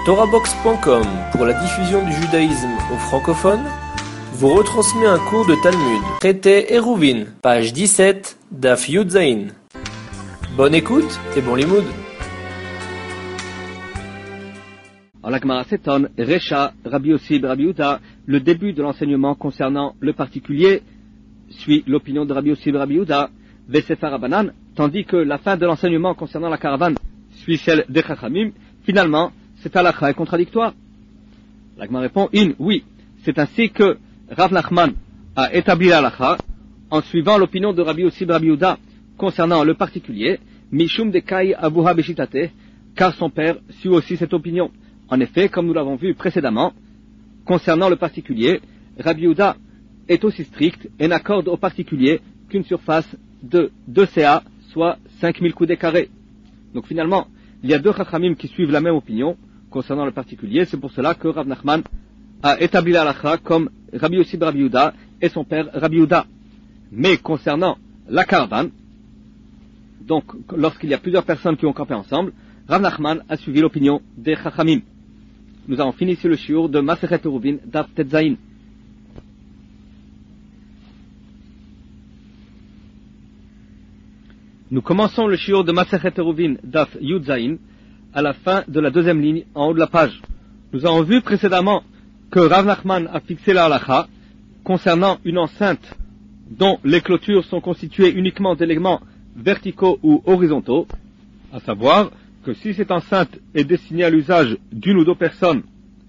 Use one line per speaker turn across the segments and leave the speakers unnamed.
TorahBox.com, pour la diffusion du judaïsme aux francophones, vous retransmet un cours de Talmud, traité Eruvin, page 17, Daf Yud Zayin. Bonne écoute et bon limoud.
En la Gemara s'étonne, Recha, Rabbi Yossi, Rabbi Yehuda, le début de l'enseignement concernant le particulier suit l'opinion de Rabbi Yossi, Rabbi Yehuda, Vesefer Rabanan, tandis que la fin de l'enseignement concernant la caravane suit celle des Chachamim. Finalement, cette halakha est contradictoire. La Gemara répond, oui, c'est ainsi que Rav Nachman a établi la halakha en suivant l'opinion de Rabbi Yossi, Rabbi Yehuda concernant le particulier, Mishum Dekai Avuha Beshitate, car son père suit aussi cette opinion. En effet, comme nous l'avons vu précédemment, concernant le particulier, Rabbi Yehuda est aussi strict et n'accorde au particulier qu'une surface de 2 CA, soit 5000 coudées carrés. Donc finalement, il y a deux Chachamim qui suivent la même opinion concernant le particulier. C'est pour cela que Rav Nachman a établi la halakha comme Rabbi Yossi Rabbi Yehuda et son père Rabbi Yehuda. Mais concernant la caravane, donc lorsqu'il y a plusieurs personnes qui ont campé ensemble, Rav Nachman a suivi l'opinion des Chachamim. Nous avons fini sur le shiur de Masechet Eruvin Daf Tet Zayin. Nous commençons le shiur de Masechet Eruvin Daf Yud Zayin à la fin de la deuxième ligne en haut de la page. Nous avons vu précédemment que Rav Nachman a fixé la halakha concernant une enceinte dont les clôtures sont constituées uniquement d'éléments verticaux ou horizontaux, à savoir que si cette enceinte est destinée à l'usage d'une ou deux personnes,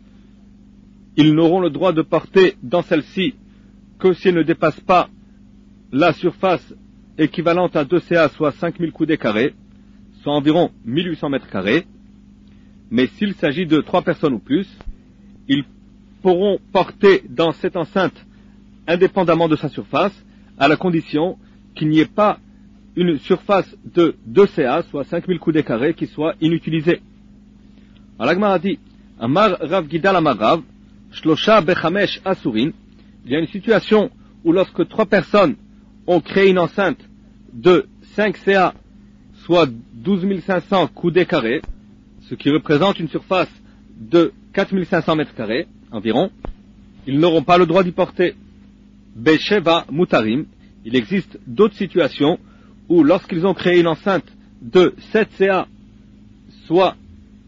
ils n'auront le droit de porter dans celle-ci que si elle ne dépasse pas la surface équivalente à 2 CA, soit 5000 coudées carrés, soit environ 1800 mètres carrés. Mais s'il s'agit de 3 personnes ou plus, ils pourront porter dans cette enceinte indépendamment de sa surface, à la condition qu'il n'y ait pas une surface de 2 CA, soit 5000 coudées carrés, qui soit inutilisée. Alors la Gemara dit, Amar Rav Gidal Amar Rav, Shlosha Bechamesh Asurin, il y a une situation où lorsque 3 personnes ont créé une enceinte de 5 CA, soit 12 500 coudées carrés, ce qui représente une surface de 4500 mètres carrés environ, ils n'auront pas le droit d'y porter. Besheva Mutarim, il existe d'autres situations où lorsqu'ils ont créé une enceinte de 7 CA, soit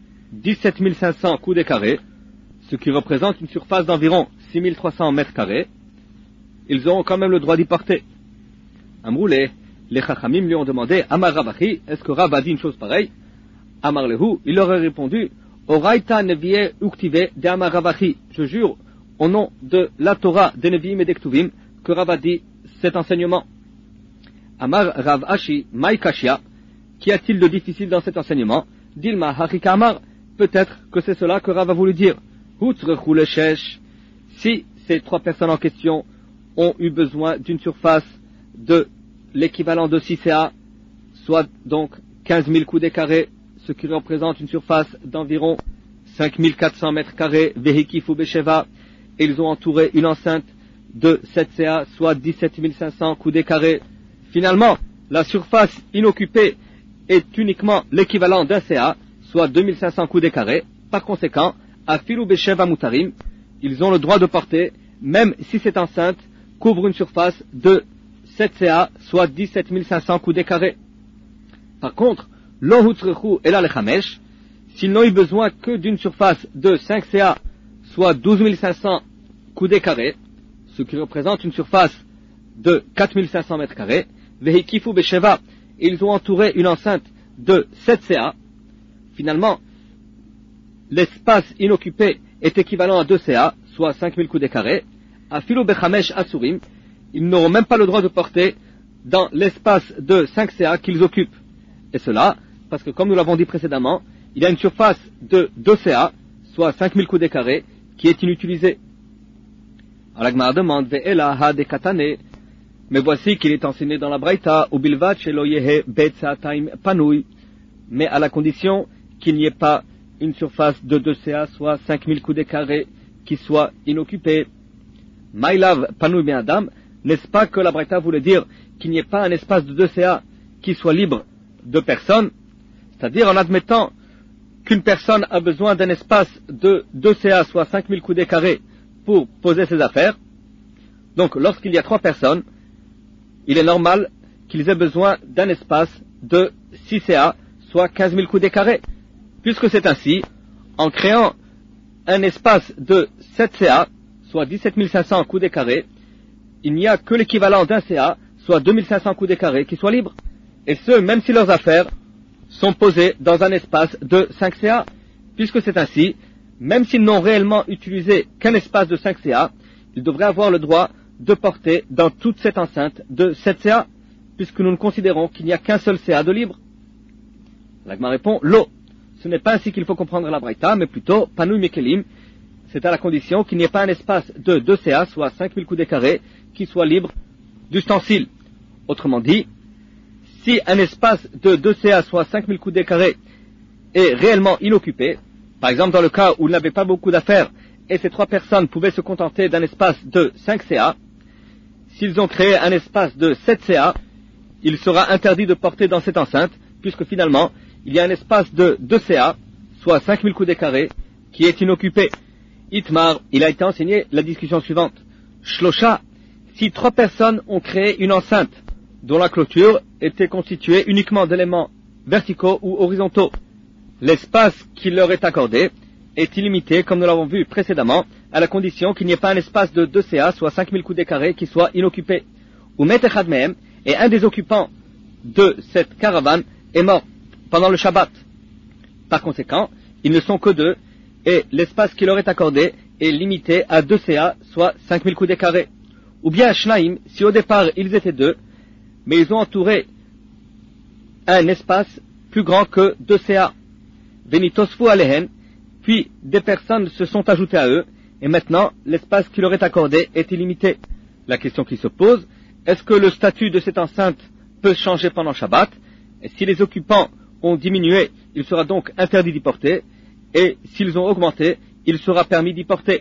17 500 coudées carrés, ce qui représente une surface d'environ 6300 mètres carrés, ils auront quand même le droit d'y porter. Amroulé, les Chachamim lui ont demandé, Amar Ravachi, est-ce que Rav a dit une chose pareille? Amar Lehu, il leur a répondu, Oraita Neviye Uktive de Amar Ravachi, je jure, au nom de la Torah des Neviim et des Ktuvim, que Rav a dit cet enseignement. Amar Rav Ashi, Maïkashia, qu'y a-t-il de difficile dans cet enseignement? Dilma Hachika Amar, peut-être que c'est cela que Rav a voulu dire. Hutzrechu Leshesh, si ces 3 personnes en question ont eu besoin d'une surface de l'équivalent de 6 CA, soit donc 15 000 coudées carrés, ce qui représente une surface d'environ 5400 mètres carrés, Vehikifu Besheva, et ils ont entouré une enceinte de 7 CA, soit 17 500 coudées carrés. Finalement, la surface inoccupée est uniquement l'équivalent d'un CA, soit 2500 coudées carrés. Par conséquent, à Filou Besheva Mutarim, ils ont le droit de porter, même si cette enceinte couvre une surface de 7 CA, soit 17 500 coudées carrés. Par contre, Lo Hutzrechu Ela Lechamesh, s'ils n'ont eu besoin que d'une surface de 5 CA, soit 12 500 coudées carrés, ce qui représente une surface de 4500 mètres carrés, Vehikifu Besheva, ils ont entouré une enceinte de 7 CA. Finalement, l'espace inoccupé est équivalent à 2 CA, soit 5000 coudées carrés. À Philo Bechamesh Asurim, ils n'auront même pas le droit de porter dans l'espace de 5 CA qu'ils occupent. Et cela, parce que comme nous l'avons dit précédemment, il y a une surface de 2 CA, soit 5000 coudées carrés, qui est inutilisée. Alors la Gemara demande, Ve'ela ha de katane, mais voici qu'il est enseigné dans la Braïta, Ubilvat shelo yehe betzataim panouy, mais à la condition qu'il n'y ait pas une surface de 2 CA, soit 5000 coudées carrés, qui soit inoccupée. Maïlav panouy ben adam, n'est-ce pas que la Braïta voulait dire qu'il n'y ait pas un espace de 2 CA qui soit libre de personnes, c'est-à-dire en admettant qu'une personne a besoin d'un espace de 2 CA, soit 5000 coudées carrés, pour poser ses affaires. Donc, lorsqu'il y a 3 personnes, il est normal qu'ils aient besoin d'un espace de 6 CA, soit 15 000 coudées carrés. Puisque c'est ainsi, en créant un espace de 7 CA, soit 17 500 coudées carrés, il n'y a que l'équivalent d'un CA, soit 2500 coudées carrés, qui soit libre. Et ce, même si leurs affaires sont posées dans un espace de 5 CA. Puisque c'est ainsi, même s'ils n'ont réellement utilisé qu'un espace de 5 CA, ils devraient avoir le droit de porter dans toute cette enceinte de 7 CA, puisque nous ne considérons qu'il n'y a qu'un seul CA de libre. L'Agma répond, l'eau. Ce n'est pas ainsi qu'il faut comprendre la Braïta, mais plutôt, Panouy Mekelim, c'est à la condition qu'il n'y ait pas un espace de 2 CA, soit 5000 coudées carrés, qui soit libre d'ustensiles. Autrement dit, si un espace de 2 CA, soit 5000 coudées carrés, est réellement inoccupé, par exemple dans le cas où il n'avait pas beaucoup d'affaires, et ces 3 personnes pouvaient se contenter d'un espace de 5 CA, s'ils ont créé un espace de 7 CA, il sera interdit de porter dans cette enceinte, puisque finalement, il y a un espace de 2 CA, soit 5000 coudées carrés, qui est inoccupé. Itmar, il a été enseigné la discussion suivante. Shlosha, si 3 personnes ont créé une enceinte, dont la clôture était constituée uniquement d'éléments verticaux ou horizontaux, l'espace qui leur est accordé est illimité, comme nous l'avons vu précédemment, à la condition qu'il n'y ait pas un espace de 2 CA, soit 5000 coudées carrés, qui soit inoccupé. Ou Metechad Mehem, et un des occupants de cette caravane est mort pendant le Shabbat. Par conséquent, ils ne sont que 2, et l'espace qui leur est accordé est limité à 2 CA, soit 5000 coudées carrés. Ou bien Shnaim, si au départ ils étaient 2, mais ils ont entouré un espace plus grand que 2 CA. Venitosfu alehen, puis des personnes se sont ajoutées à eux, et maintenant l'espace qui leur est accordé est illimité. La question qui se pose, est-ce que le statut de cette enceinte peut changer pendant Shabbat? Et si les occupants ont diminué, il sera donc interdit d'y porter, et s'ils ont augmenté, il sera permis d'y porter.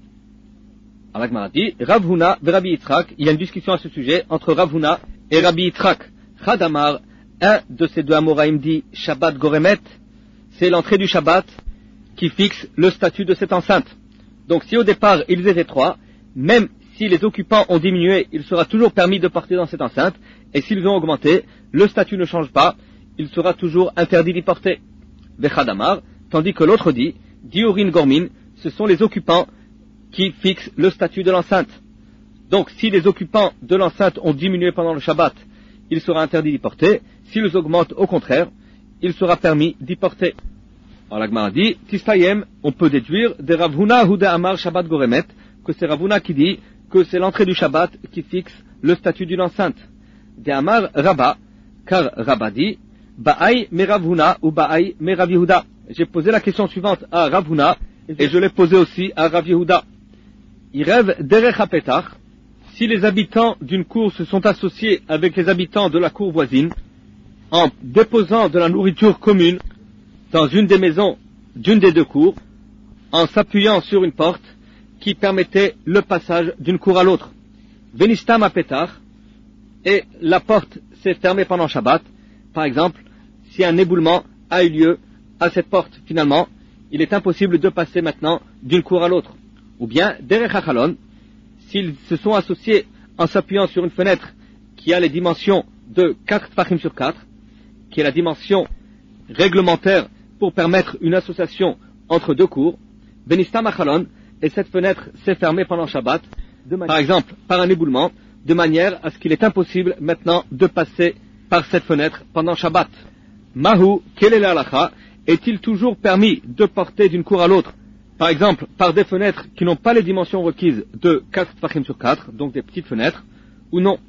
Alors Agmara dit, Rav Huna et Rabbi Yitzhak, il y a une discussion à ce sujet entre Rav Huna et Rabbi Yitzhak. Chadamar, un de ces deux Amoraïm dit Shabbat Goremet, c'est l'entrée du Shabbat qui fixe le statut de cette enceinte. Donc si au départ ils étaient 3, même si les occupants ont diminué, il sera toujours permis de porter dans cette enceinte, et s'ils ont augmenté, le statut ne change pas, il sera toujours interdit d'y porter. Vechadamar, tandis que l'autre dit, Diurin Gormin, ce sont les occupants qui fixent le statut de l'enceinte. Donc si les occupants de l'enceinte ont diminué pendant le Shabbat, il sera interdit d'y porter, s'ils augmentent au contraire, il sera permis d'y porter. Alors la Gemara dit, Tistayem, on peut déduire de Rav Huna ou de Amar Shabbat Goremet, que c'est Rav Huna qui dit que c'est l'entrée du Shabbat qui fixe le statut d'une enceinte. De Amar Rabba, car Rabba dit, Ba'ai me Rav Huna ou Ba'ai me Rav Yehuda. J'ai posé la question suivante à Rav Huna, et je l'ai posée aussi à Rav Yehuda. Il rêve derech hapetach, si les habitants d'une cour se sont associés avec les habitants de la cour voisine, en déposant de la nourriture commune dans une des maisons d'une des deux cours, en s'appuyant sur une porte qui permettait le passage d'une cour à l'autre. Venistam hapetach, et la porte s'est fermée pendant Shabbat. Par exemple, si un éboulement a eu lieu à cette porte, finalement, il est impossible de passer maintenant d'une cour à l'autre. Ou bien, derech hachalon, s'ils se sont associés en s'appuyant sur une fenêtre qui a les dimensions de 4 tfachim sur 4, qui est la dimension réglementaire pour permettre une association entre deux cours, Benistam hachalon, et cette fenêtre s'est fermée pendant Shabbat, par exemple, par un éboulement, de manière à ce qu'il est impossible maintenant de passer par cette fenêtre pendant Shabbat. Mahu, quel est l'halakha? Est-il toujours permis de porter d'une cour à l'autre, par exemple par des fenêtres qui n'ont pas les dimensions requises de 4 tfachim sur 4, donc des petites fenêtres, ou non?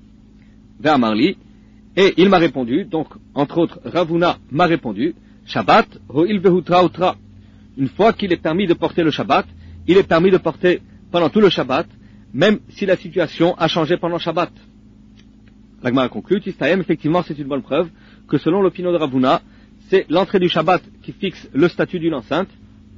Vers Marli, et il m'a répondu, donc entre autres Rav Huna m'a répondu, Shabbat, ho'il vehutra utra. Une fois qu'il est permis de porter le Shabbat, il est permis de porter pendant tout le Shabbat, même si la situation a changé pendant Shabbat. La Gemara conclut, Tistayem, effectivement c'est une bonne preuve que selon l'opinion de Rav Huna, c'est l'entrée du Shabbat qui fixe le statut d'une enceinte,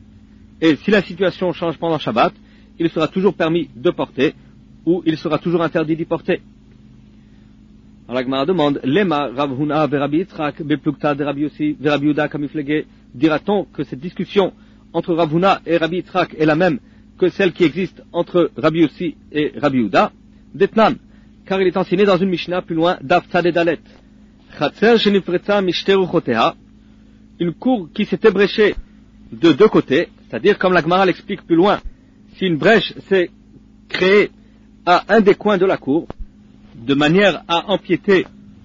et si la situation change pendant Shabbat, il sera toujours permis de porter, ou il sera toujours interdit d'y porter. Alors la Gemara demande, Lema Rav Huna v'Rabbi Yitzchak beplukta de Rabbi Yossi v'Rabbi Yehuda kamiflege. Dira-t-on que cette discussion entre Rav Huna et Rabbi Yitzchak est la même que celle qui existe entre Rabbi Yossi et Rabbi Yehuda? Detnan, car il est enseigné dans une Mishnah plus loin, Daf Tzad Dalet. Chatzer shenifretza mishte ruchoteha, une cour qui s'est ébréchée de deux côtés, c'est-à-dire comme la Gemara l'explique plus loin, si une brèche s'est créée à un des coins de la cour, de manière à empiéter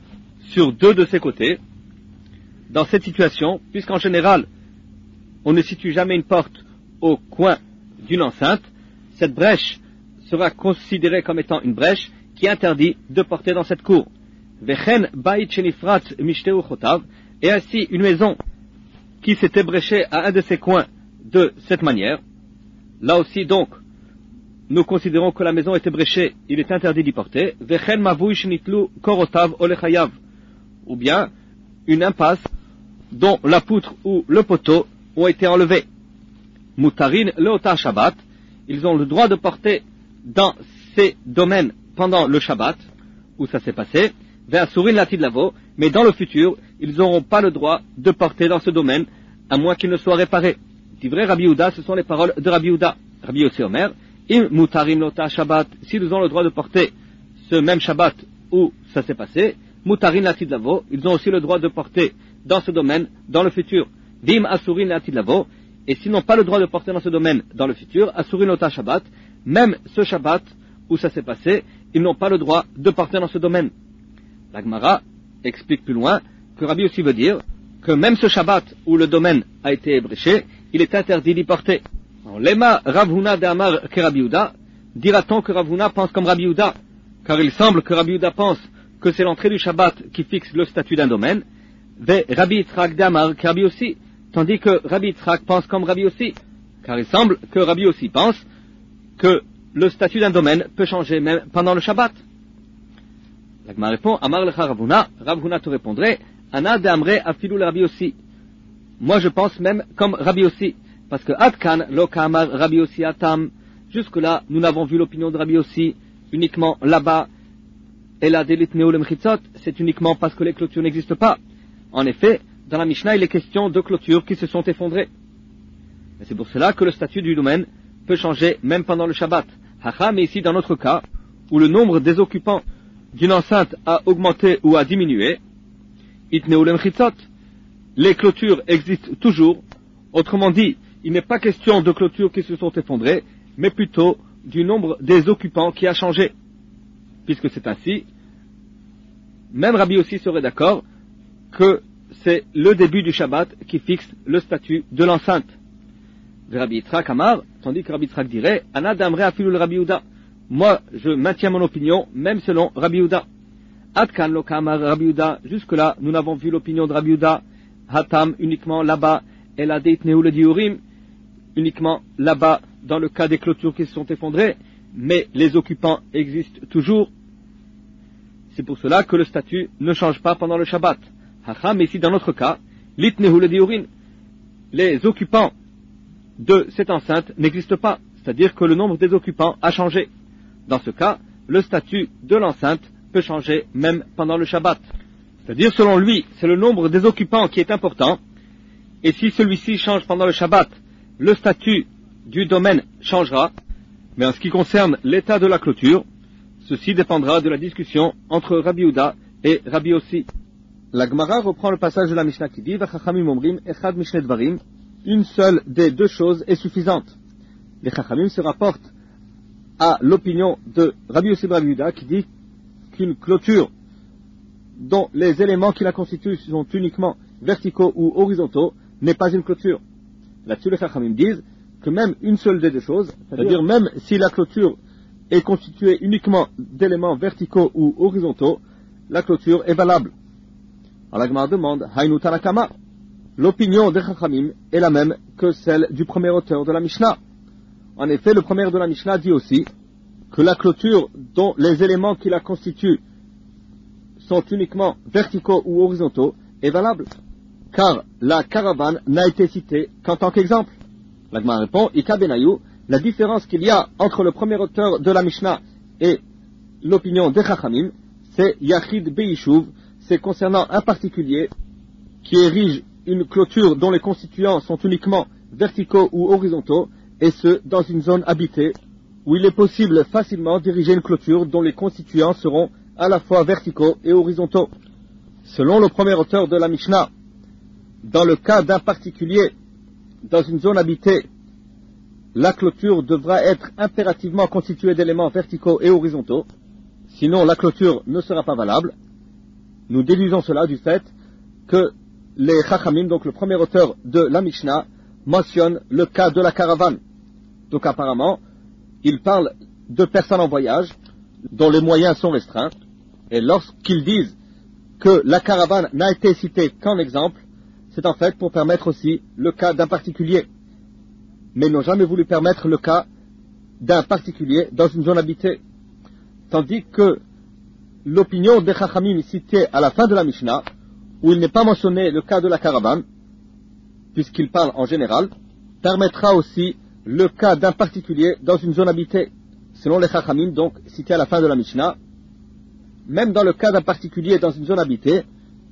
sur deux de ses côtés, dans cette situation, puisqu'en général, on ne situe jamais une porte au coin d'une enceinte, cette brèche sera considérée comme étant une brèche qui interdit de porter dans cette cour. Vechen bait shenifrat mishteu chotav, et ainsi une maison qui s'est ébréchée à un de ses coins de cette manière, là aussi donc, nous considérons que la maison est ébréchée, il est interdit d'y porter. Vechen mavui shenitlu korotav olechayav, ou bien une impasse dont la poutre ou le poteau ont été enlevés. Mutarin leotar Shabbat, ils ont le droit de porter dans ces domaines pendant le Shabbat, où ça s'est passé, vers Surin Latid Lavo, mais dans le futur, ils n'auront pas le droit de porter dans ce domaine, à moins qu'il ne soit réparé. Divrei Rabbi Yehuda, ce sont les paroles de Rabbi Yehuda. Rabbi Yossi Omer, Im mutarim lota Shabbat, s'ils ont le droit de porter ce même Shabbat où ça s'est passé, mutarin latid lavo, ils ont aussi le droit de porter dans ce domaine dans le futur. Vim asurin latid lavo, et s'ils n'ont pas le droit de porter dans ce domaine dans le futur, asurin lota Shabbat, même ce Shabbat où ça s'est passé, ils n'ont pas le droit de porter dans ce domaine. La Gemara explique plus loin que Rabbi aussi veut dire que même ce Shabbat où le domaine a été ébréché, il est interdit d'y porter. Lema Rav Huna de Amar que Rabbi Yehuda, dira-t-on que Rav Huna pense comme Rabbi Yehuda, car il semble que Rabbi Yehuda pense que c'est l'entrée du Shabbat qui fixe le statut d'un domaine, ve Rabbi Yitzchak de Amar que Rabbi Yossi, tandis que Rabbi Yitzchak pense comme Rabbi Yossi, car il semble que Rabbi Yossi pense que le statut d'un domaine peut changer même pendant le Shabbat. La Gemara répond, Amar lecha Rav Huna te répondrait, Ana de Amre afilu le Rabbi Yossi. Moi je pense même comme Rabbi Yossi, parce que Adkan lo kamar Rabbi Yossi atam, jusque-là nous n'avons vu l'opinion de Rabbi Yossi uniquement là-bas, et la delitneu le mechitzot, c'est uniquement parce que les clôtures n'existent pas. En effet, dans la Mishnah, il est question de clôtures qui se sont effondrées. Et c'est pour cela que le statut du domaine peut changer même pendant le Shabbat. Hacha, mais ici dans notre cas, où le nombre des occupants d'une enceinte a augmenté ou a diminué, itneu le mechitzot, les clôtures existent toujours. Autrement dit, il n'est pas question de clôtures qui se sont effondrées, mais plutôt du nombre des occupants qui a changé. Puisque c'est ainsi, même Rabbi aussi serait d'accord que c'est le début du Shabbat qui fixe le statut de l'enceinte. Rabbi Yitzchak Amar, tandis que Rabbi Yitzchak dirait, Ana damre afilu le Rabbi Yehuda. Moi, je maintiens mon opinion, même selon Rabbi Yehuda. Adkan lo kamar Rabbi Yehuda, jusque-là, nous n'avons vu l'opinion de Rabbi Yehuda. Hatam, uniquement là-bas, et la deitneu le diurim, uniquement là-bas, dans le cas des clôtures qui se sont effondrées, mais les occupants existent toujours. C'est pour cela que le statut ne change pas pendant le Shabbat. Hacha, mais ici dans notre cas, litneu le diurim, les occupants de cette enceinte n'existent pas, c'est-à-dire que le nombre des occupants a changé. Dans ce cas, le statut de l'enceinte peut changer même pendant le Shabbat. C'est-à-dire, selon lui, c'est le nombre des occupants qui est important, et si celui-ci change pendant le Shabbat, le statut du domaine changera, mais en ce qui concerne l'état de la clôture, ceci dépendra de la discussion entre Rabbi Yehuda et Rabbi Yossi. La Gemara reprend le passage de la Mishnah qui dit, V'chachamim omrim echad mishne dvarim, une seule des deux choses est suffisante. Les chachamim se rapportent à l'opinion de Rabbi Yossi et Rabbi Yehuda qui dit qu'une clôture dont les éléments qui la constituent sont uniquement verticaux ou horizontaux n'est pas une clôture. Là-dessus, les chachamim disent que même une seule des deux choses, c'est-à-dire même si la clôture est constituée uniquement d'éléments verticaux ou horizontaux, la clôture est valable. Alors la Gemara demande, Hainu Tanakama, l'opinion des chachamim est la même que celle du premier auteur de la Mishnah. En effet, le premier de la Mishnah dit aussi que la clôture dont les éléments qui la constituent sont uniquement verticaux ou horizontaux est valable, car la caravane n'a été citée qu'en tant qu'exemple. La Gemara répond, Ika Benayu, la différence qu'il y a entre le premier auteur de la Mishnah et l'opinion des Chachamim, c'est Yachid Be'ishuv, c'est concernant un particulier qui érige une clôture dont les constituants sont uniquement verticaux ou horizontaux, et ce, dans une zone habitée, où il est possible facilement d'ériger une clôture dont les constituants seront à la fois verticaux et horizontaux. Selon le premier auteur de la Mishnah, dans le cas d'un particulier dans une zone habitée, la clôture devra être impérativement constituée d'éléments verticaux et horizontaux, sinon la clôture ne sera pas valable. Nous déduisons cela du fait que les Chachamim, donc le premier auteur de la Mishnah, mentionne le cas de la caravane. Donc apparemment, il parle de personnes en voyage dont les moyens sont restreints, et lorsqu'ils disent que la caravane n'a été citée qu'en exemple, c'est en fait pour permettre aussi le cas d'un particulier. Mais ils n'ont jamais voulu permettre le cas d'un particulier dans une zone habitée. Tandis que l'opinion des Chachamim citée à la fin de la Mishnah, où il n'est pas mentionné le cas de la caravane, puisqu'il parle en général, permettra aussi le cas d'un particulier dans une zone habitée. Selon les Chachamim, donc, cités à la fin de la Mishnah, même dans le cas d'un particulier dans une zone habitée,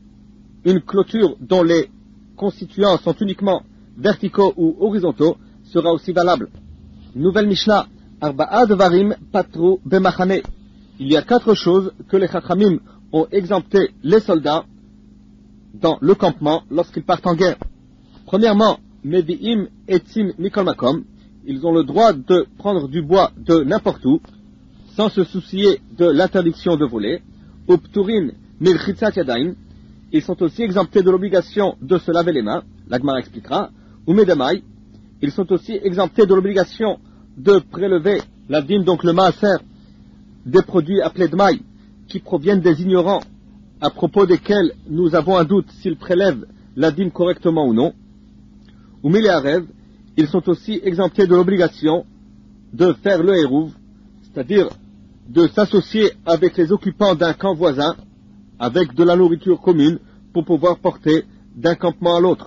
une clôture dont les constituants sont uniquement verticaux ou horizontaux sera aussi valable. Nouvelle Mishnah, Arba'a Devarim Patru Bemachane. Il y a 4 choses que les Chachamim ont exempté les soldats dans le campement lorsqu'ils partent en guerre. Premièrement, Medi'im Etzim Mikol Makom. Ils ont le droit de prendre du bois de n'importe où, sans se soucier de l'interdiction de voler. Upturin Milchitzat Yadaim. Ils sont aussi exemptés de l'obligation de se laver les mains. L'Agmara expliquera. Ou Medamai. Ils sont aussi exemptés de l'obligation de prélever la dîme, donc le maaser, des produits appelés dmaï, qui proviennent des ignorants, à propos desquels nous avons un doute s'ils prélèvent la dîme correctement ou non. Ou Miléarev, ils sont aussi exemptés de l'obligation de faire le hérouv, c'est-à-dire de s'associer avec les occupants d'un camp voisin, avec de la nourriture commune, pour pouvoir porter d'un campement à l'autre.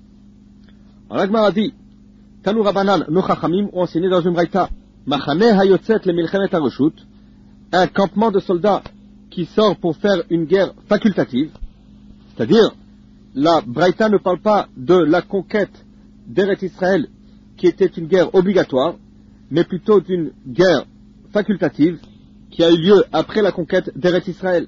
En l'Agmara dit, Tanu Rabanan, nos Chachamim ont enseigné dans une braïta, Machane hayotzet le milchemet hareshut, un campement de soldats qui sort pour faire une guerre facultative, c'est-à-dire, la braïta ne parle pas de la conquête d'Eretz Israël, qui était une guerre obligatoire, mais plutôt d'une guerre facultative, qui a eu lieu après la conquête d'Eretz Israël.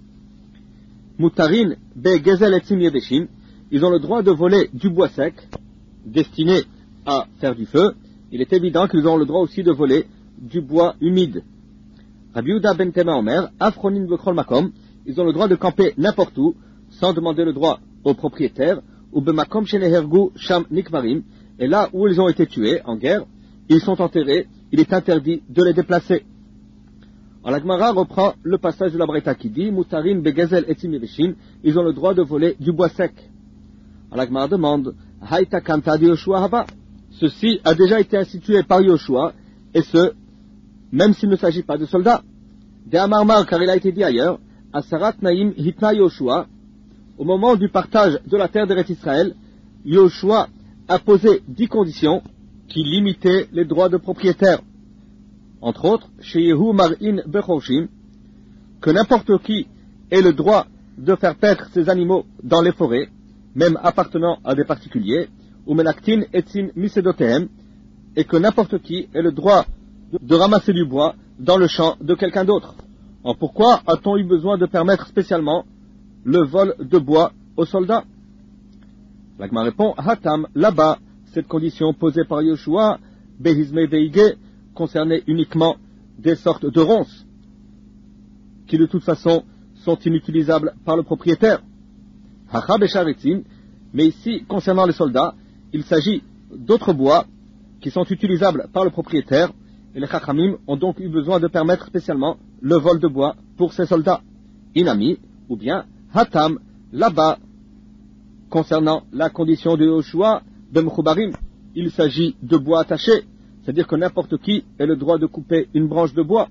Mutarin be gezel etzim yeveshin, ils ont le droit de voler du bois sec, destiné à faire du feu. Il est évident qu'ils ont le droit aussi de voler du bois humide. Rabbi Yehuda ben Tema Omer, Afronin bekrol makom, ils ont le droit de camper n'importe où, sans demander le droit au propriétaire, ou bemakom shenehergu sham nikvarim, et là où ils ont été tués en guerre, ils sont enterrés, il est interdit de les déplacer. La Gemara reprend le passage de la Braïta qui dit, Mutarin begezel etzim yeveshin, ils ont le droit de voler du bois sec. La Gemara demande, Haïta kanta de Yoshua haba. Ceci a déjà été institué par Yoshua, et ce, même s'il ne s'agit pas de soldats. De Amarmar, car il a été dit ailleurs, Asarat naim hitna Yoshua, au moment du partage de la terre d'Eretz Israël, Yoshua a posé 10 conditions qui limitaient les droits de propriétaire. Entre autres, chez Yehu Mar'in Bechorshim, que n'importe qui ait le droit de faire paître ses animaux dans les forêts, même appartenant à des particuliers, ou Menaktin Etzim Misedotehem, et que n'importe qui ait le droit de ramasser du bois dans le champ de quelqu'un d'autre. Alors pourquoi a-t-on eu besoin de permettre spécialement le vol de bois aux soldats? L'Agma répond, Hatam, là-bas, cette condition posée par Yoshua, Behizme Veige, concernait uniquement des sortes de ronces, qui de toute façon sont inutilisables par le propriétaire. Hacha Besharitzim, mais ici, concernant les soldats, il s'agit d'autres bois qui sont utilisables par le propriétaire, et les Chachamim ont donc eu besoin de permettre spécialement le vol de bois pour ces soldats. Inami, ou bien Hatam, là-bas, concernant la condition de Yoshua, Bemchubarim, il s'agit de bois attachés, c'est-à-dire que n'importe qui ait le droit de couper une branche de bois.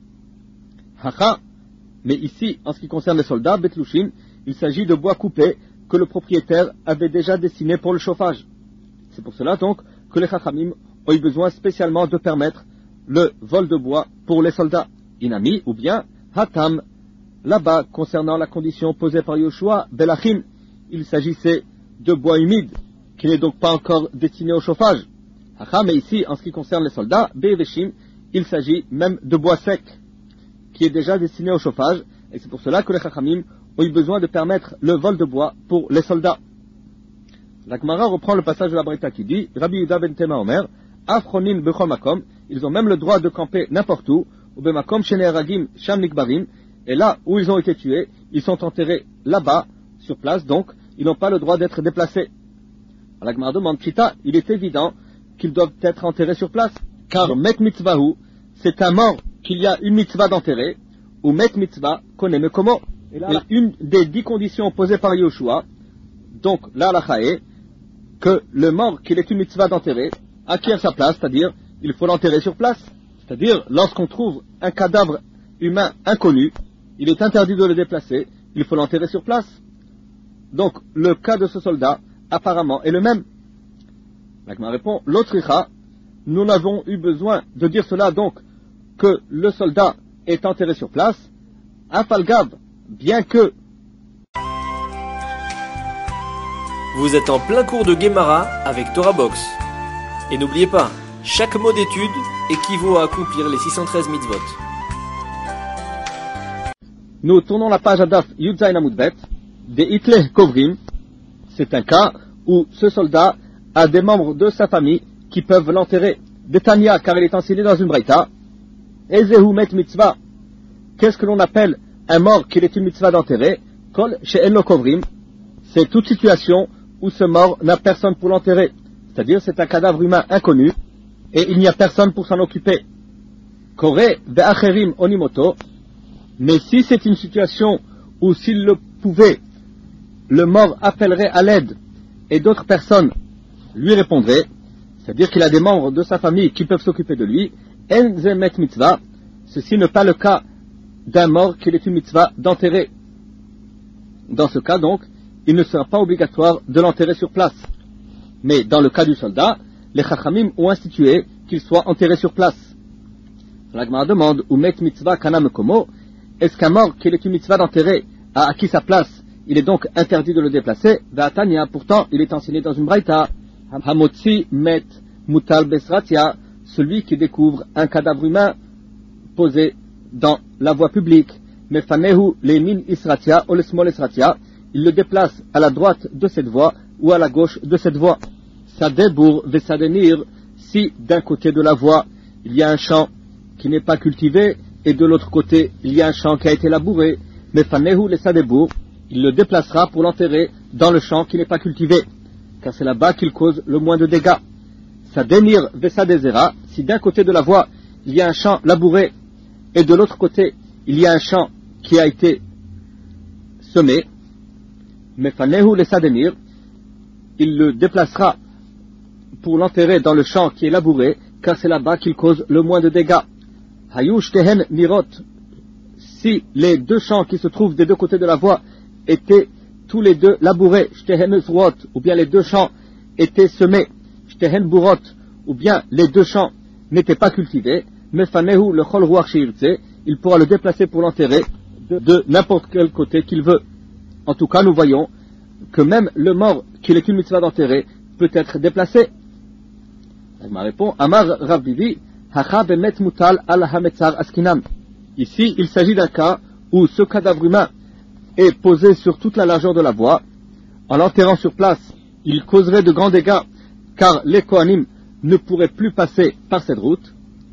Hacha, mais ici, en ce qui concerne les soldats, Betlushin, il s'agit de bois coupé que le propriétaire avait déjà dessiné pour le chauffage. C'est pour cela donc que les Chachamim ont eu besoin spécialement de permettre le vol de bois pour les soldats. Inami, ou bien Hatam, là-bas, concernant la condition posée par Yoshua, Belachim, il s'agissait de bois humide, qui n'est donc pas encore destiné au chauffage. Mais ici, en ce qui concerne les soldats, Be'eveshim, il s'agit même de bois sec, qui est déjà destiné au chauffage, et c'est pour cela que les Chachamim ont eu besoin de permettre le vol de bois pour les soldats. La Gemara reprend le passage de la Braïta qui dit, Rabbi Yehuda ben Tema Omer, Afronin bechol makom, ils ont même le droit de camper n'importe où, ou bemakom shene'eragim sham nikbarim, et là où ils ont été tués, ils sont enterrés là-bas, sur place, donc ils n'ont pas le droit d'être déplacés. La Gemara demande, Chita, il est évident qu'ils doivent être enterrés sur place, car met mitzvahu, c'est un mort qu'il y a une mitzvah d'enterrer, ou met mitzvah connaît mekomo. Et là, une des 10 conditions posées par Yoshua, donc là la est que le mort qu'il est une mitzvah d'enterrer acquiert sa place, c'est-à-dire il faut l'enterrer sur place. C'est-à-dire lorsqu'on trouve un cadavre humain inconnu, il est interdit de le déplacer, il faut l'enterrer sur place. Donc le cas de ce soldat apparemment est le même. L'Agma répond, l'autre Icha, nous n'avons eu besoin de dire cela donc que le soldat est enterré sur place, Afalgav, bien que.
Vous êtes en plein cours de Gemara avec Torah Box. Et n'oubliez pas, chaque mot d'étude équivaut à accomplir les 613 mitzvot.
Nous tournons la page à Daf Yudzayin Amudbet, des Hitleh Kovrim. C'est un cas où ce soldat a des membres de sa famille qui peuvent l'enterrer. Betania, car il est enseigné dans une braïta. Ezehu met mitzvah. Qu'est-ce que l'on appelle un mort qu'il est une mitzvah d'enterrer? Kol she'en kovrim. C'est toute situation où ce mort n'a personne pour l'enterrer. C'est-à-dire c'est un cadavre humain inconnu et il n'y a personne pour s'en occuper. Kore ve'acherim onimoto. Mais si c'est une situation où s'il le pouvait, le mort appellerait à l'aide et d'autres personnes lui répondraient, c'est-à-dire qu'il a des membres de sa famille qui peuvent s'occuper de lui, en zemet mitzvah, ceci n'est pas le cas d'un mort qu'il est une mitzvah d'enterrer. Dans ce cas donc, il ne sera pas obligatoire de l'enterrer sur place. Mais dans le cas du soldat, les Chachamim ont institué qu'il soit enterré sur place. La Gemara demande, ou met mitzvah kana mekomo, est-ce qu'un mort qu'il est une mitzvah d'enterrer a acquis sa place, il est donc interdit de le déplacer? Va'atania, pourtant il est enseigné dans une braïta, hamotzi met mutal besratia, celui qui découvre un cadavre humain posé dans la voie publique, mefanehu lemin isratia ou lesmol isratia, il le déplace à la droite de cette voie ou à la gauche de cette voie. Sadebour vesadenir, si d'un côté de la voie il y a un champ qui n'est pas cultivé et de l'autre côté il y a un champ qui a été labouré, mefanehu le sadebour, il le déplacera pour l'enterrer dans le champ qui n'est pas cultivé, car c'est là-bas qu'il cause le moins de dégâts. Sadenir vesadezera, si d'un côté de la voie il y a un champ labouré et de l'autre côté il y a un champ qui a été semé, mefanehu le sadenir, il le déplacera pour l'enterrer dans le champ qui est labouré, car c'est là-bas qu'il cause le moins de dégâts. Hayush tehen mirot, si les deux champs qui se trouvent des deux côtés de la voie étaient tous les deux labourés, shtehen zrot, ou bien les deux champs étaient semés, shtehen burot, ou bien les deux champs n'étaient pas cultivés, mefanehu le chol ruach sheirtze, il pourra le déplacer pour l'enterrer de n'importe quel côté qu'il veut. En tout cas, nous voyons que même le mort qu'il est une mitzvah d'enterrer peut être déplacé. Elle m'a répondu, Amar Rav Bibi, hacha bemet mutal al hametzar askinan. Ici, il s'agit d'un cas où ce cadavre humain est posé sur toute la largeur de la voie. En l'enterrant sur place, il causerait de grands dégâts, car les Kohanim ne pourraient plus passer par cette route.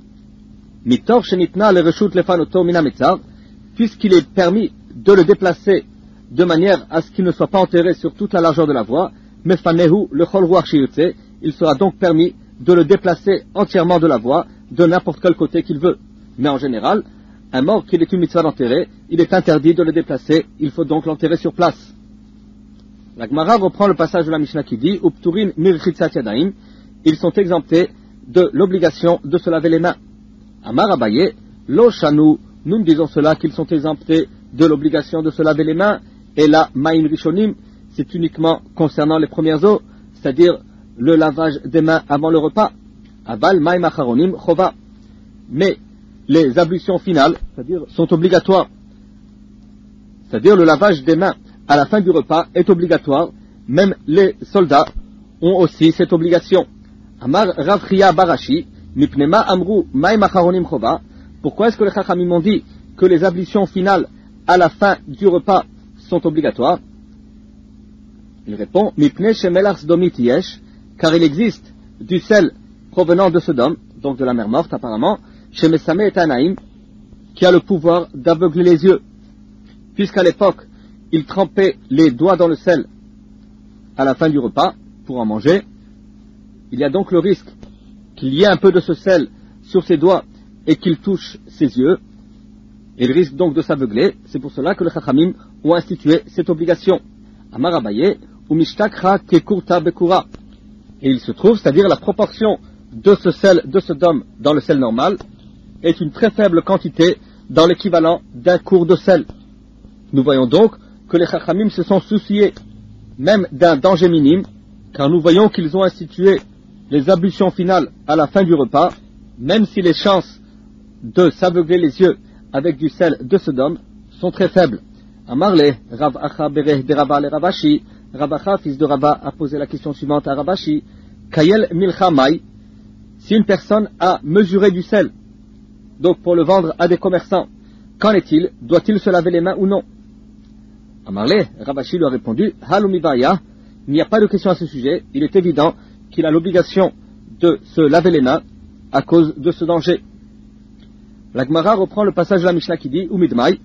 Mitor shenitna le reshut lefanoto min hametzar, puisqu'il est permis de le déplacer de manière à ce qu'il ne soit pas enterré sur toute la largeur de la voie, mefanehu le chol ruach shiyutze, il sera donc permis de le déplacer entièrement de la voie, de n'importe quel côté qu'il veut. Mais en général, un mort qu'il est une mitzvah d'enterrer, il est interdit de le déplacer, il faut donc l'enterrer sur place. La Gemara reprend le passage de la Mishnah qui dit, Upturin mirchitzat yadaim, ils sont exemptés de l'obligation de se laver les mains. Amar Abaye, lo shanu, nous disons cela qu'ils sont exemptés de l'obligation de se laver les mains, et la ma'im rishonim, c'est uniquement concernant les premières eaux, c'est-à-dire le lavage des mains avant le repas. Aval ma'im acharonim chova. Mais les ablutions finales, c'est-à-dire sont obligatoires. c'est-à-dire le lavage des mains à la fin du repas est obligatoire, même les soldats ont aussi cette obligation. Amar Rav Chia Barashi, Mipnema Amru Maim Acharonim Chova. Pourquoi est-ce que les Chachamim ont dit que les ablutions finales à la fin du repas sont obligatoires? Il répond, Mipne Shemelach Sdomit Yesh, car il existe du sel provenant de Sodome, donc de la mer morte apparemment, chez Mesame et Anaïm, qui a le pouvoir d'aveugler les yeux. Puisqu'à l'époque, il trempait les doigts dans le sel à la fin du repas pour en manger, il y a donc le risque qu'il y ait un peu de ce sel sur ses doigts et qu'il touche ses yeux, et il risque donc de s'aveugler. C'est pour cela que les Chachamim ont institué cette obligation. Amar Abaye, Umishtakra Kekurta Bekura. Et il se trouve, c'est-à-dire la proportion de ce sel de Sodome dans le sel normal est une très faible quantité dans l'équivalent d'un cours de sel. Nous voyons donc que les Chachamim se sont souciés même d'un danger minime, car nous voyons qu'ils ont institué les ablutions finales à la fin du repas, même si les chances de s'aveugler les yeux avec du sel de Sodome sont très faibles. Amarle, Rav Acha Bereh de Rava le Ravashi, Rav Acha, fils de Rava, a posé la question suivante à Ravashi, Kayel Milcha Mai, si une personne a mesuré du sel, donc pour le vendre à des commerçants, qu'en est-il? Doit-il se laver les mains ou non? Amarle, Ravashi lui a répondu, Halumibaya, il n'y a pas de question à ce sujet, il est évident qu'il a l'obligation de se laver les mains à cause de ce danger. La Gemara reprend le passage de la Mishnah qui dit, Umidmai,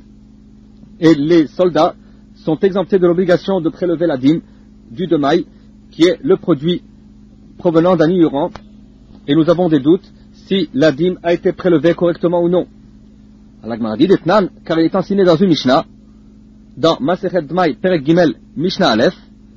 et les soldats sont exemptés de l'obligation de prélever la dîme du demaï, qui est le produit provenant d'un ignorant, et nous avons des doutes si la dîme a été prélevée correctement ou non. La Gemara dit d'Etnan, car il est enseigné dans une Mishnah, dans Masechet Dmaï, Perek Gimel, Mishnah Aleph,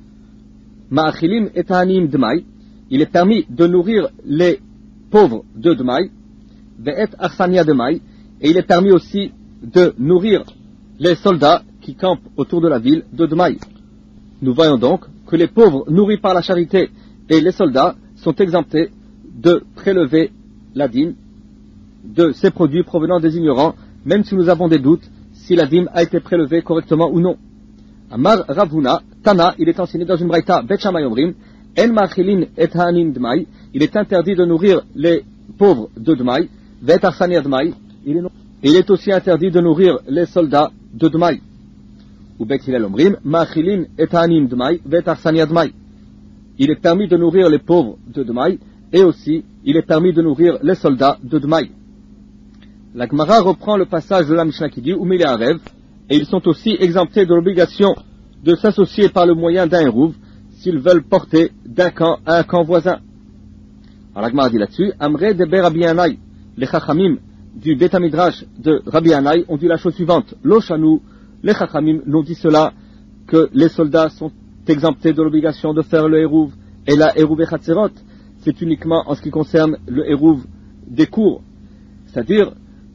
Ma'achilim et Ta'anim Dmaï, il est permis de nourrir les pauvres de Dmaï, Ve'et Arsania Dmaï, et il est permis aussi de nourrir les soldats qui campent autour de la ville de Dmaï. Nous voyons donc que les pauvres nourris par la charité et les soldats sont exemptés de prélever la dîme de ces produits provenant des ignorants, même si nous avons des doutes si la dîme a été prélevée correctement ou non. Amar Ravuna, Tana, il est enseigné dans une braïta, Bet Shammai Omrim, En Machilin et Ha'anim Dmaï, il est interdit de nourrir les pauvres de Dmaï, Vet Arsania Dmaï, il est aussi interdit de nourrir les soldats de Dmaï. Ou Bet Hillel Omrim, Machilin et Ha'anim Dmaï, Vet Arsania Dmaï. Il est permis de nourrir les pauvres de Dmaï, et aussi, il est permis de nourrir les soldats de Dmaï. La Gemara reprend le passage de la Mishnah qui dit, Umile Arev, et ils sont aussi exemptés de l'obligation de s'associer par le moyen d'un hérouv s'ils veulent porter d'un camp à un camp voisin. Alors la Gemara dit là-dessus, Amre de Rabbi Yanai, les Chachamim du Beth Midrash de Rabbi Yanai ont dit la chose suivante, Lo Shanu, les Chachamim n'ont dit cela que les soldats sont exemptés de l'obligation de faire le hérouv et la hérouv et Chatzerot, c'est uniquement en ce qui concerne le hérouv des cours, c'est-à-dire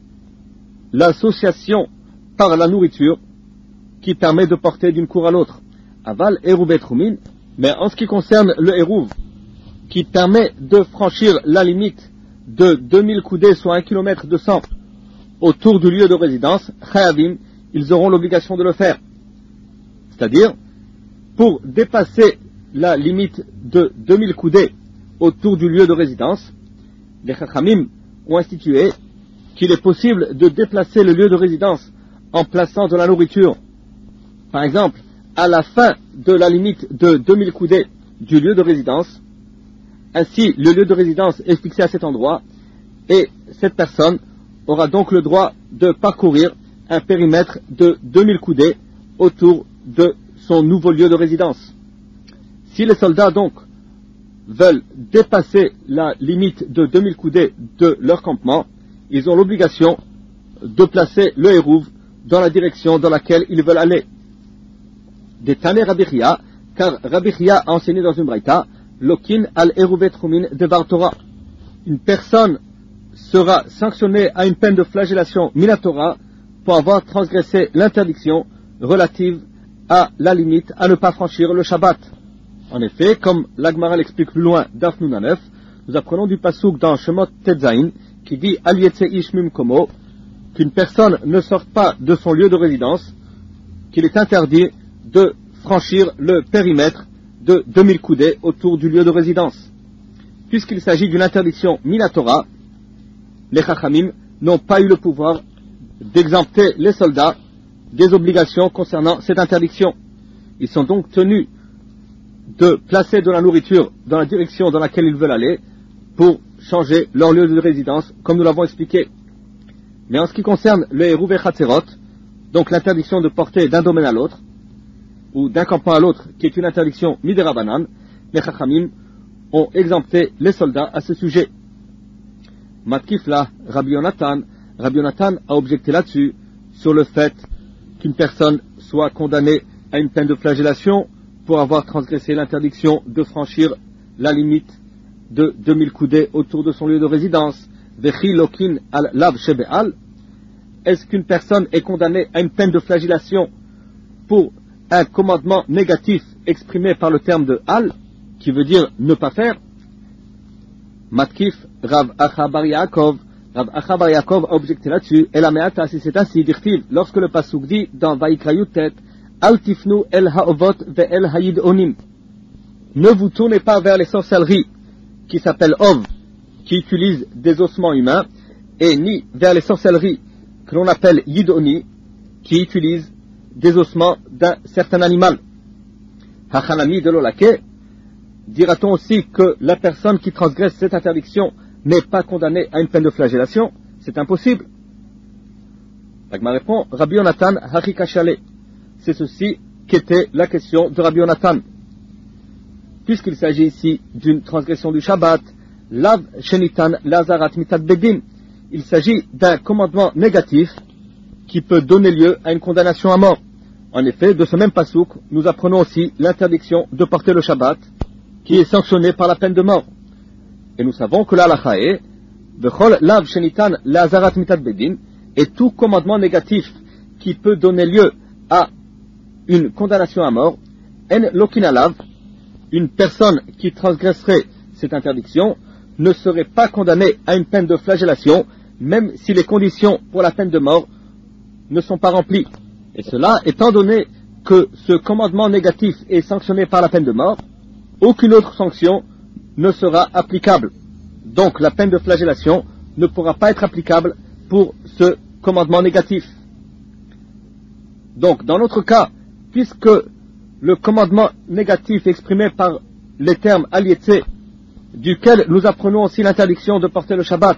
l'association par la nourriture qui permet de porter d'une cour à l'autre. Aval hérouv et Troumin, mais en ce qui concerne le hérouv qui permet de franchir la limite de 2000 coudées, soit 1 km de sang, autour du lieu de résidence, Chayavim, ils auront l'obligation de le faire. C'est-à-dire, pour dépasser la limite de 2000 coudées autour du lieu de résidence, les Chachamim ont institué qu'il est possible de déplacer le lieu de résidence en plaçant de la nourriture. Par exemple, à la fin de la limite de 2000 coudées du lieu de résidence, ainsi le lieu de résidence est fixé à cet endroit et cette personne aura donc le droit de parcourir un périmètre de 2000 coudées autour de son nouveau lieu de résidence. Si les soldats donc veulent dépasser la limite de 2000 coudées de leur campement, ils ont l'obligation de placer le hérouv dans la direction dans laquelle ils veulent aller. Des Taner Rabbi Chia, car Rabbi Chia a enseigné dans une braïta, Lokin al hérouvet Troumin devar Torah. Une personne sera sanctionnée à une peine de flagellation minatora pour avoir transgressé l'interdiction relative à la limite à ne pas franchir le Shabbat. En effet, comme l'Agmara l'explique plus loin d'Afnun 9, nous apprenons du pasouk dans Shemot Tetzain qui dit Al Yetze Ish Mimkomo, qu'une personne ne sorte pas de son lieu de résidence qu'il est interdit de franchir le périmètre de 2000 coudées autour du lieu de résidence. Puisqu'il s'agit d'une interdiction minatora, les Chachamim n'ont pas eu le pouvoir d'exempter les soldats des obligations concernant cette interdiction. Ils sont donc tenus de placer de la nourriture dans la direction dans laquelle ils veulent aller pour changer leur lieu de résidence, comme nous l'avons expliqué. Mais en ce qui concerne le Hérouvé Chatzerot, donc l'interdiction de porter d'un domaine à l'autre, ou d'un campement à l'autre, qui est une interdiction midérabanan, les Chachamim ont exempté les soldats à ce sujet. Matkifla, Rabbi Yonatan a objecté là-dessus, sur le fait qu'une personne soit condamnée à une peine de flagellation pour avoir transgressé l'interdiction de franchir la limite de 2000 coudées autour de son lieu de résidence. Vechi lokin al lav shebe'al. Est-ce qu'une personne est condamnée à une peine de flagellation pour un commandement négatif exprimé par le terme de al, qui veut dire ne pas faire? Matkif Rav Acha bar Yaakov a objecté là-dessus. Et la meata, si c'est ainsi, dit-il, lorsque le pasuk dit dans Vaikra Yutet, Al tifnu el haovot ve el hayid onim. Ne vous tournez pas vers les sorcelleries qui s'appellent ov, qui utilisent des ossements humains, et ni vers les sorcelleries que l'on appelle yidoni, qui utilisent des ossements d'un certain animal. Hachanami de l'olake, dira-t-on aussi que la personne qui transgresse cette interdiction n'est pas condamnée à une peine de flagellation? C'est impossible. L'agma répond, Rabbi Yonatan Harikashale. C'est ceci qu'était la question de Rabbi Yonatan. Puisqu'il s'agit ici d'une transgression du Shabbat, Lav Shenitan Lazarat Mitat Bedin, il s'agit d'un commandement négatif qui peut donner lieu à une condamnation à mort. En effet, de ce même pasouk, nous apprenons aussi l'interdiction de porter le Shabbat, qui est sanctionnée par la peine de mort. Et nous savons que l'halakha est Bechol Lav Shenitan Lazarat Mitat Bedin, et tout commandement négatif qui peut donner lieu à une condamnation à mort, en lokinalav, une personne qui transgresserait cette interdiction ne serait pas condamnée à une peine de flagellation, même si les conditions pour la peine de mort ne sont pas remplies. Et cela étant donné que ce commandement négatif est sanctionné par la peine de mort, aucune autre sanction ne sera applicable. Donc la peine de flagellation ne pourra pas être applicable pour ce commandement négatif. Donc dans notre cas, puisque le commandement négatif exprimé par les termes aliété, duquel nous apprenons aussi l'interdiction de porter le Shabbat,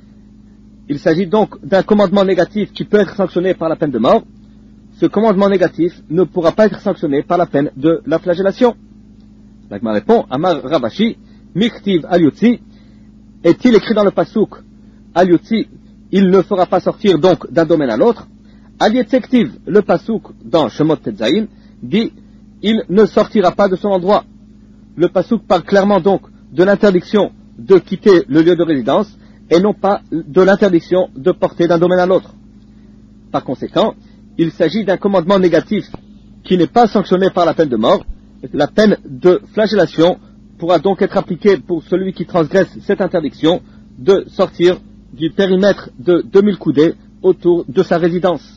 il s'agit donc d'un commandement négatif qui peut être sanctionné par la peine de mort, ce commandement négatif ne pourra pas être sanctionné par la peine de la flagellation. L'agma répond, Amar Ravashi, Miktiv Aliotzi, est-il écrit dans le pasouk, Aliotzi, il ne fera pas sortir donc d'un domaine à l'autre. Alietsektiv, le pasouk dans Shemot Tetzaïn, dit, il ne sortira pas de son endroit. Le pasouk parle clairement donc de l'interdiction de quitter le lieu de résidence et non pas de l'interdiction de porter d'un domaine à l'autre. Par conséquent, il s'agit d'un commandement négatif qui n'est pas sanctionné par la peine de mort. La peine de flagellation pourra donc être appliquée pour celui qui transgresse cette interdiction de sortir du périmètre de 2000 coudées autour de sa résidence.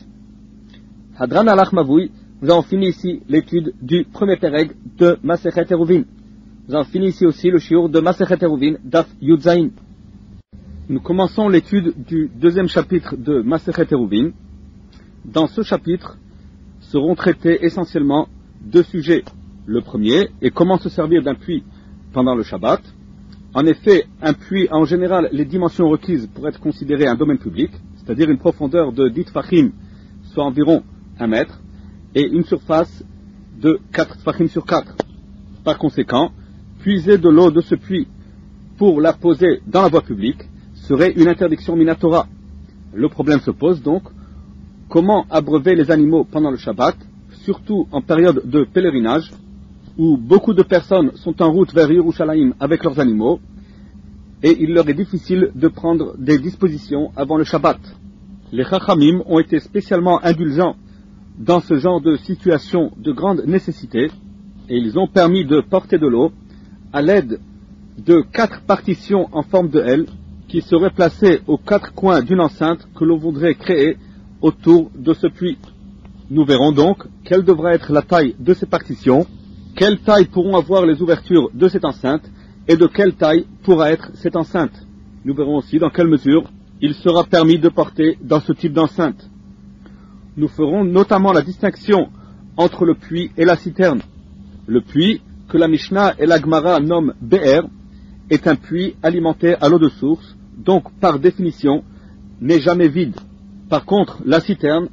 Hadran alach mavoui, nous avons fini ici l'étude du premier péreg de Masechet Eruvin. Nous avons fini ici aussi le shiur de Masechet Eruvin, Daf Yud Zayin. Nous commençons l'étude du deuxième chapitre de Masechet Eruvin. Dans ce chapitre seront traités essentiellement deux sujets. Le premier est comment se servir d'un puits pendant le Shabbat. En effet, un puits a en général les dimensions requises pour être considéré un domaine public, c'est-à-dire une profondeur de 10 tfachim, soit environ 1 mètre, et une surface de 4 tfachim sur 4. Par conséquent, puiser de l'eau de ce puits pour la poser dans la voie publique serait une interdiction minatora. Le problème se pose donc, comment abreuver les animaux pendant le Shabbat, surtout en période de pèlerinage, où beaucoup de personnes sont en route vers Yerushalayim avec leurs animaux, et il leur est difficile de prendre des dispositions avant le Shabbat. Les Chachamim ont été spécialement indulgents dans ce genre de situation de grande nécessité, et ils ont permis de porter de l'eau à l'aide de 4 partitions en forme de L qui seraient placées aux 4 coins d'une enceinte que l'on voudrait créer autour de ce puits. Nous verrons donc quelle devra être la taille de ces partitions, quelle taille pourront avoir les ouvertures de cette enceinte et de quelle taille pourra être cette enceinte. Nous verrons aussi dans quelle mesure il sera permis de porter dans ce type d'enceinte. Nous ferons notamment la distinction entre le puits et la citerne. Le puits, que la Mishnah et la Gemara nomment Be'er, est un puits alimenté à l'eau de source, donc par définition n'est jamais vide. Par contre, la citerne,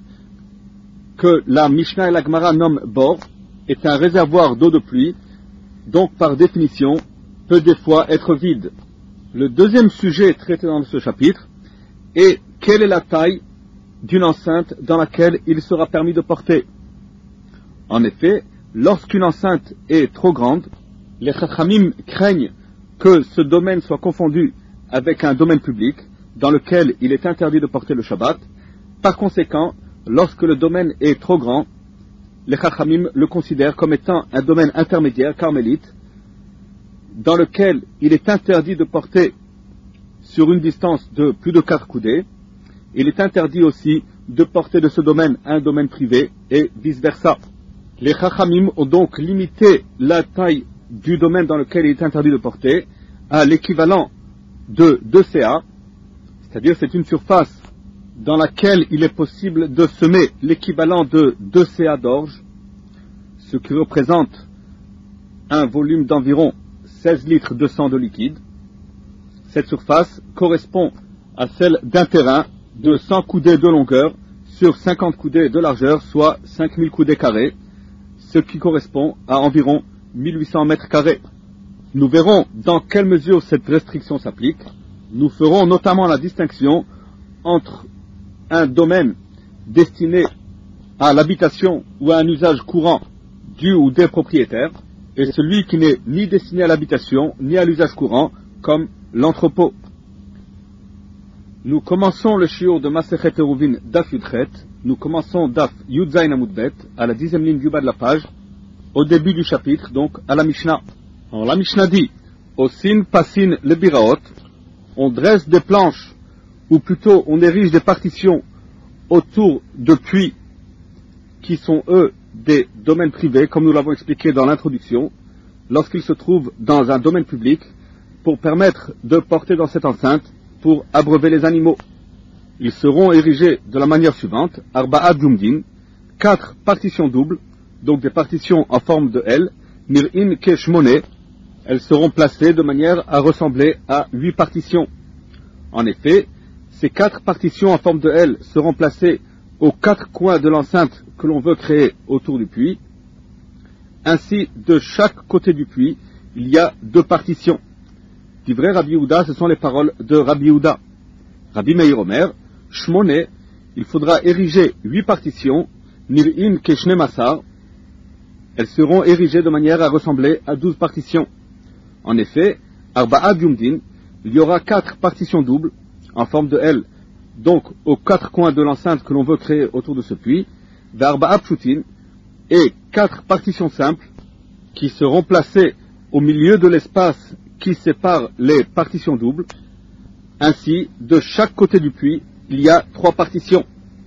que la Mishnah et la Gemara nomment Bor, est un réservoir d'eau de pluie, donc par définition peut des fois être vide. Le deuxième sujet traité dans ce chapitre est quelle est la taille d'une enceinte dans laquelle il sera permis de porter. En effet, lorsqu'une enceinte est trop grande, les Chachamim craignent que ce domaine soit confondu avec un domaine public dans lequel il est interdit de porter le Shabbat. Par conséquent, lorsque le domaine est trop grand, les Chachamim le considèrent comme étant un domaine intermédiaire, carmélite, dans lequel il est interdit de porter sur une distance de plus de 4 coudées. Il est interdit aussi de porter de ce domaine à un domaine privé et vice-versa. Les Chachamim ont donc limité la taille du domaine dans lequel il est interdit de porter à l'équivalent de 2 CA, c'est-à-dire c'est une surface dans laquelle il est possible de semer l'équivalent de 2 CA d'orge, ce qui représente un volume d'environ 16 litres de sang de liquide. Cette surface correspond à celle d'un terrain de 100 coudées de longueur sur 50 coudées de largeur, soit 5000 coudées carrés, ce qui correspond à environ 1800 mètres carrés. Nous verrons dans quelle mesure cette restriction s'applique. Nous ferons notamment la distinction entre un domaine destiné à l'habitation ou à un usage courant du ou des propriétaires et celui qui n'est ni destiné à l'habitation ni à l'usage courant, comme l'entrepôt. Nous commençons le shiur de Masechet Eruvin Daf Yudchet. Nous commençons Daf Yudzayin Amud Bet, à la 10e ligne du bas de la page, au début du chapitre, donc à la Mishnah. Alors la Mishnah dit, Osin Pasin le Biraot, on dresse des planches, ou plutôt on érige des partitions autour de puits qui sont eux des domaines privés, comme nous l'avons expliqué dans l'introduction, lorsqu'ils se trouvent dans un domaine public, pour permettre de porter dans cette enceinte, pour abreuver les animaux. Ils seront érigés de la manière suivante, Arba'at Jumdin, 4 partitions doubles, donc des partitions en forme de L, Mir'in Keshmone, elles seront placées de manière à ressembler à 8 partitions. En effet, ces 4 partitions en forme de L seront placées aux 4 coins de l'enceinte que l'on veut créer autour du puits. Ainsi, de chaque côté du puits, il y a 2 partitions. Divrei Rabbi Yehuda, ce sont les paroles de Rabbi Yehuda. Rabbi Meir Omer, Shmone, il faudra ériger 8 partitions, Nir'in Keshne Massar, elles seront érigées de manière à ressembler à 12 partitions. En effet, Arba'at Yumdin, il y aura 4 partitions doubles, en forme de L, donc aux 4 coins de l'enceinte que l'on veut créer autour de ce puits, Arba'at Pshutin, et 4 partitions simples, qui seront placées au milieu de l'espace qui sépare les partitions doubles. Ainsi, de chaque côté du puits, il y a 3 partitions.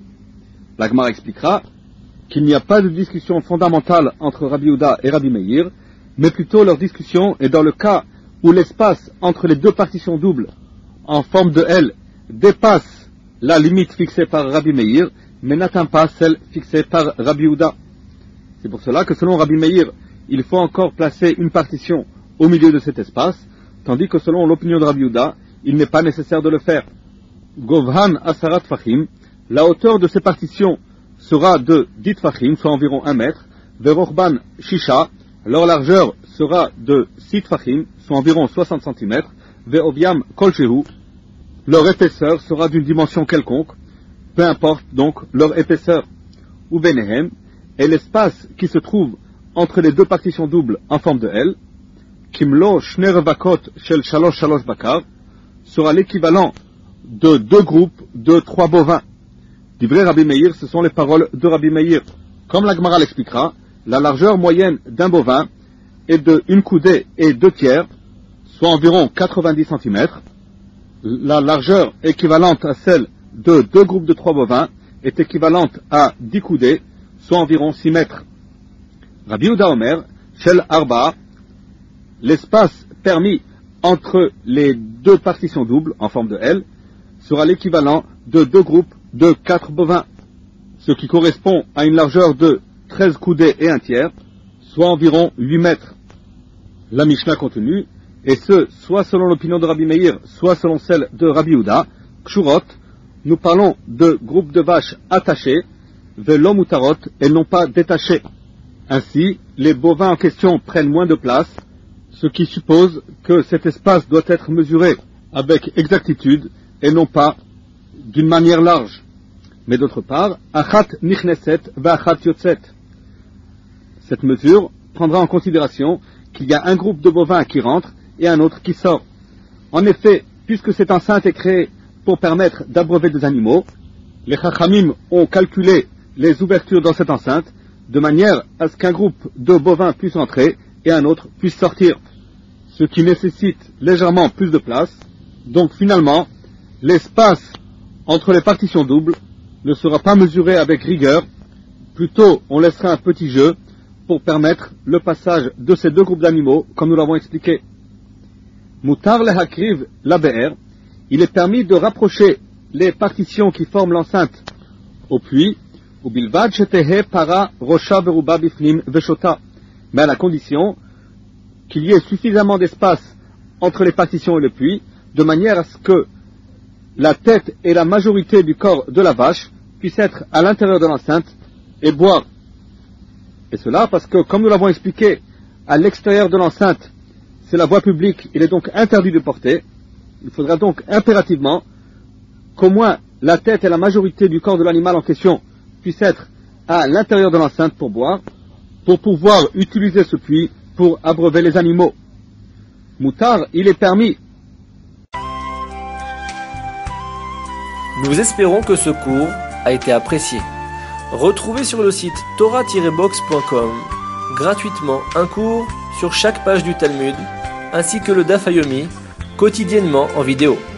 La Gemara expliquera qu'il n'y a pas de discussion fondamentale entre Rabbi Yehuda et Rabbi Meir, mais plutôt leur discussion est dans le cas où l'espace entre les 2 partitions doubles en forme de L dépasse la limite fixée par Rabbi Meir, mais n'atteint pas celle fixée par Rabbi Yehuda. C'est pour cela que selon Rabbi Meir, il faut encore placer une partition au milieu de cet espace, tandis que selon l'opinion de Rabbi Yehuda, il n'est pas nécessaire de le faire. Govhan Asarat Fachim, la hauteur de ces partitions sera de 10 Fachim, soit environ 1 mètre, Verochban Shisha, leur largeur sera de 6 Fachim, soit environ 60 cm, Veoviam Kolchehu, leur épaisseur sera d'une dimension quelconque, peu importe donc leur épaisseur. Ou Benehem, et l'espace qui se trouve entre les 2 partitions doubles en forme de L, Kimlo Shner Vakot Shel Shalosh Shalosh Bakar, sera l'équivalent de 2 groupes de 3 bovins. Divrei Rabbi Meir, ce sont les paroles de Rabbi Meir. Comme la Gemara l'expliquera, la largeur moyenne d'un bovin est de 1 coudée et 2 tiers, soit environ 90 cm. La largeur équivalente à celle de 2 groupes de 3 bovins est équivalente à 10 coudées, soit environ 6 mètres. Rabbi Yehuda Omer, Shel Arba, l'espace permis entre les deux partitions doubles en forme de L sera l'équivalent de 2 groupes de 4 bovins, ce qui correspond à une largeur de 13 coudées et un tiers, soit environ 8 mètres. La Mishnah continue, et ce, soit selon l'opinion de Rabbi Meir, soit selon celle de Rabbi Yehuda, Kshurot, nous parlons de groupes de vaches attachés, velo mutarot, et non pas détachés. Ainsi, les bovins en question prennent moins de place, ce qui suppose que cet espace doit être mesuré avec exactitude et non pas d'une manière large. Mais d'autre part, achat nichneset v'achat yotzet. Cette mesure prendra en considération qu'il y a un groupe de bovins qui rentre et un autre qui sort. En effet, puisque cette enceinte est créée pour permettre d'abreuver des animaux, les Chachamim ont calculé les ouvertures dans cette enceinte de manière à ce qu'un groupe de bovins puisse entrer et un autre puisse sortir, ce qui nécessite légèrement plus de place. Donc finalement, l'espace entre les partitions doubles ne sera pas mesuré avec rigueur, plutôt on laissera un petit jeu pour permettre le passage de ces deux groupes d'animaux, comme nous l'avons expliqué. Mutar lehakriv labe'er, il est permis de rapprocher les partitions qui forment l'enceinte au puits, ou bilvad shetehe para rosha beruba bifnim veshota, mais à la condition qu'il y ait suffisamment d'espace entre les partitions et le puits, de manière à ce que la tête et la majorité du corps de la vache puissent être à l'intérieur de l'enceinte et boire. Et cela parce que, comme nous l'avons expliqué, à l'extérieur de l'enceinte, c'est la voie publique, il est donc interdit de porter. Il faudra donc impérativement qu'au moins la tête et la majorité du corps de l'animal en question puissent être à l'intérieur de l'enceinte pour boire, pour pouvoir utiliser ce puits pour abreuver les animaux. Moutar, il est permis.
Nous espérons que ce cours a été apprécié. Retrouvez sur le site torah-box.com gratuitement un cours sur chaque page du Talmud, ainsi que le Daf Yomi, quotidiennement en vidéo.